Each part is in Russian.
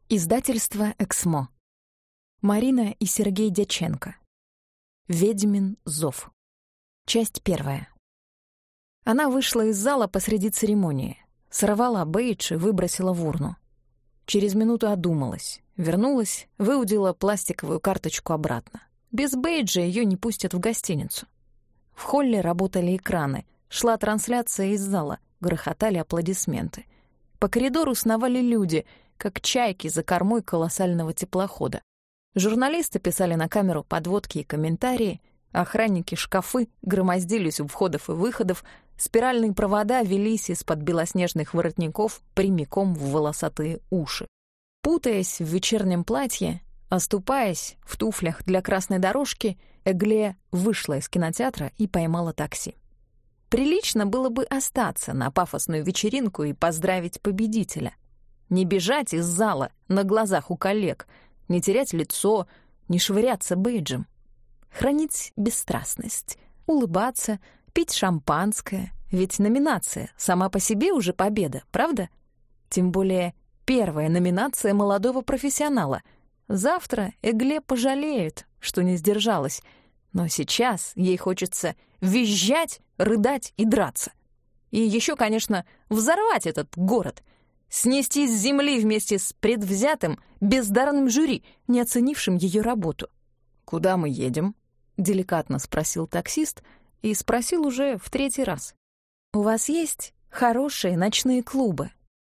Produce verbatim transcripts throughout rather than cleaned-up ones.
Издательство «Эксмо». Марина и Сергей Дьяченко. «Ведьмин зов». Часть первая. Она вышла из зала посреди церемонии, сорвала бейдж и выбросила в урну. Через минуту одумалась, вернулась, выудила пластиковую карточку обратно. Без бейджа ее не пустят в гостиницу. В холле работали экраны, шла трансляция из зала, грохотали аплодисменты. По коридору сновали люди, как чайки за кормой колоссального теплохода. Журналисты писали на камеру подводки и комментарии, охранники шкафы громоздились у входов и выходов, спиральные провода велись из-под белоснежных воротников прямиком в волосатые уши. Путаясь в вечернем платье, оступаясь в туфлях для красной дорожки, Эгле вышла из кинотеатра и поймала такси. Прилично было бы остаться на пафосную вечеринку и поздравить победителя. Не бежать из зала на глазах у коллег, не терять лицо, не швыряться бейджем. Хранить бесстрастность, улыбаться, пить шампанское. Ведь номинация сама по себе уже победа, правда? Тем более первая номинация молодого профессионала. Завтра Эгле пожалеет, что не сдержалась. Но сейчас ей хочется визжать, рыдать и драться. И еще, конечно, взорвать этот город — снести с земли вместе с предвзятым, бездарным жюри, не оценившим ее работу. «Куда мы едем?» — деликатно спросил таксист и спросил уже в третий раз. «У вас есть хорошие ночные клубы?»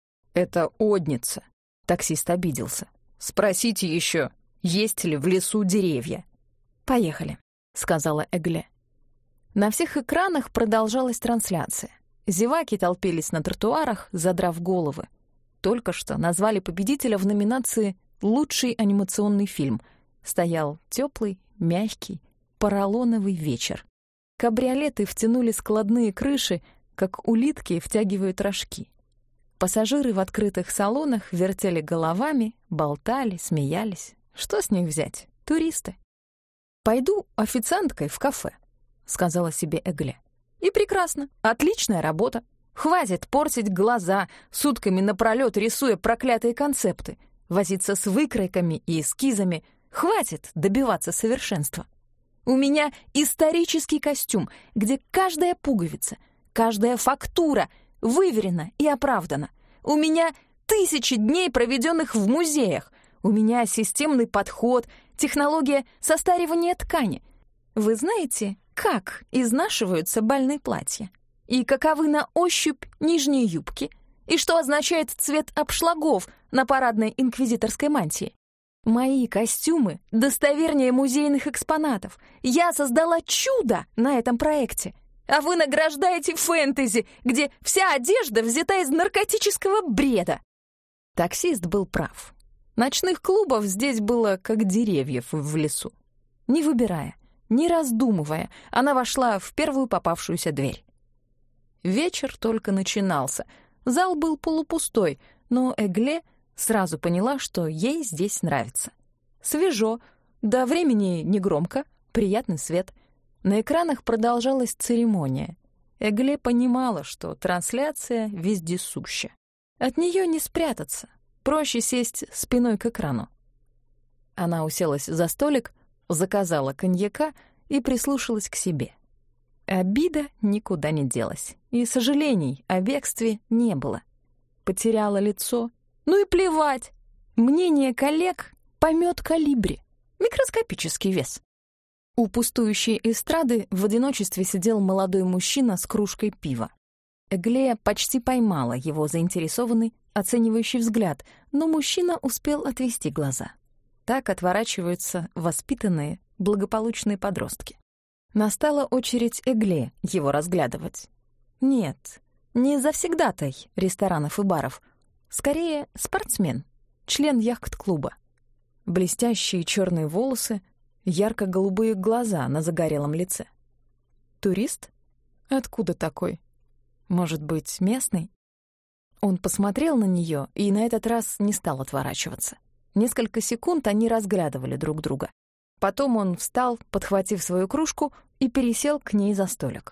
«Это Одница», — таксист обиделся. «Спросите еще, есть ли в лесу деревья?» «Поехали», — сказала Эгле. На всех экранах продолжалась трансляция. Зеваки толпились на тротуарах, задрав головы. Только что назвали победителя в номинации «Лучший анимационный фильм». Стоял теплый, мягкий, поролоновый вечер. Кабриолеты втянули складные крыши, как улитки втягивают рожки. Пассажиры в открытых салонах вертели головами, болтали, смеялись. Что с них взять? Туристы. «Пойду официанткой в кафе», — сказала себе Эгле. «И прекрасно, отличная работа. Хватит портить глаза, сутками напролёт рисуя проклятые концепты, возиться с выкройками и эскизами. Хватит добиваться совершенства. У меня исторический костюм, где каждая пуговица, каждая фактура выверена и оправдана. У меня тысячи дней, проведенных в музеях. У меня системный подход, технология состаривания ткани. Вы знаете, как изнашиваются бальные платья? И каковы на ощупь нижние юбки? И что означает цвет обшлагов на парадной инквизиторской мантии? Мои костюмы достовернее музейных экспонатов. Я создала чудо на этом проекте. А вы награждаете фэнтези, где вся одежда взята из наркотического бреда. Таксист был прав. Ночных клубов здесь было как деревьев в лесу. Не выбирая, не раздумывая, она вошла в первую попавшуюся дверь. Вечер только начинался. Зал был полупустой, но Эгле сразу поняла, что ей здесь нравится. Свежо, до времени негромко, приятный свет. На экранах продолжалась церемония. Эгле понимала, что трансляция вездесуща. От нее не спрятаться, проще сесть спиной к экрану. Она уселась за столик, заказала коньяка и прислушалась к себе. Обида никуда не делась, и сожалений о бегстве не было. Потеряла лицо. Ну и плевать. Мнение коллег — помет калибри. Микроскопический вес. У пустующей эстрады в одиночестве сидел молодой мужчина с кружкой пива. Эгле почти поймала его заинтересованный, оценивающий взгляд, но мужчина успел отвести глаза. Так отворачиваются воспитанные, благополучные подростки. Настала очередь Эгле его разглядывать. Нет, не завсегдатай ресторанов и баров. Скорее, спортсмен, член яхт-клуба. Блестящие черные волосы, ярко-голубые глаза на загорелом лице. Турист? Откуда такой? Может быть, местный? Он посмотрел на нее и на этот раз не стал отворачиваться. Несколько секунд они разглядывали друг друга. Потом он встал, подхватив свою кружку, и пересел к ней за столик.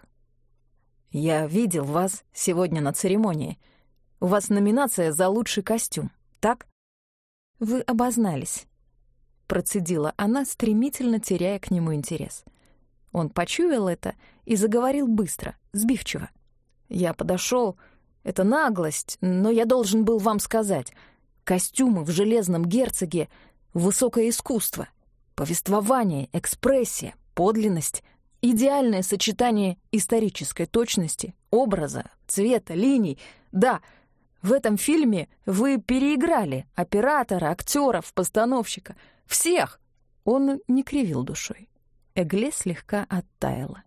«Я видел вас сегодня на церемонии. У вас номинация за лучший костюм, так?» «Вы обознались», — процедила она, стремительно теряя к нему интерес. Он почуял это и заговорил быстро, сбивчиво. «Я подошел. Это наглость, но я должен был вам сказать. Костюмы в «Железном герцоге» — высокое искусство. Повествование, экспрессия, подлинность, идеальное сочетание исторической точности, образа, цвета, линий. Да, в этом фильме вы переиграли оператора, актеров, постановщика. Всех!» Он не кривил душой. Эгле слегка оттаяла.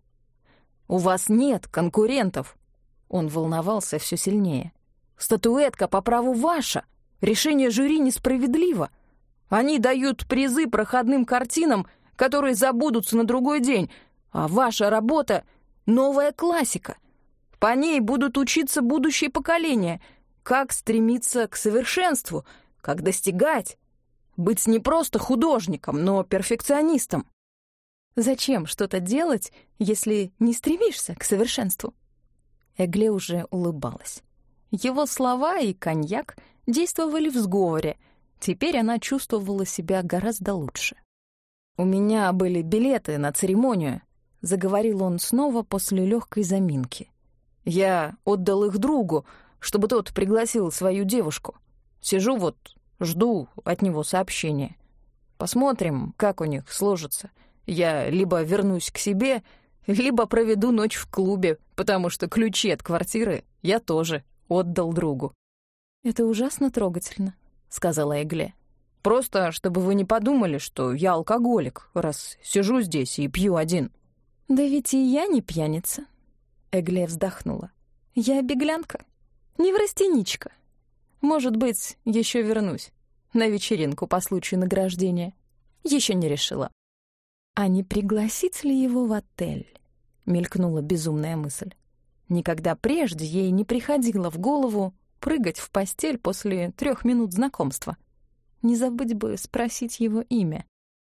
«У вас нет конкурентов!» Он волновался все сильнее. «Статуэтка по праву ваша! Решение жюри несправедливо! Они дают призы проходным картинам, которые забудутся на другой день, а ваша работа — новая классика. По ней будут учиться будущие поколения, как стремиться к совершенству, как достигать, быть не просто художником, но перфекционистом». «Зачем что-то делать, если не стремишься к совершенству?» Эгле уже улыбалась. Его слова и коньяк действовали в сговоре. Теперь она чувствовала себя гораздо лучше. «У меня были билеты на церемонию», — заговорил он снова после легкой заминки. «Я отдал их другу, чтобы тот пригласил свою девушку. Сижу вот, жду от него сообщения. Посмотрим, как у них сложится. Я либо вернусь к себе, либо проведу ночь в клубе, потому что ключи от квартиры я тоже отдал другу». «Это ужасно трогательно», — сказала Эгле. «Просто, чтобы вы не подумали, что я алкоголик, раз сижу здесь и пью один». «Да ведь и я не пьяница», — Эгле вздохнула. «Я беглянка, неврастеничка. Может быть, еще вернусь на вечеринку по случаю награждения. Еще не решила». «А не пригласить ли его в отель?» — мелькнула безумная мысль. Никогда прежде ей не приходило в голову прыгать в постель после трех минут знакомства. Не забыть бы спросить его имя.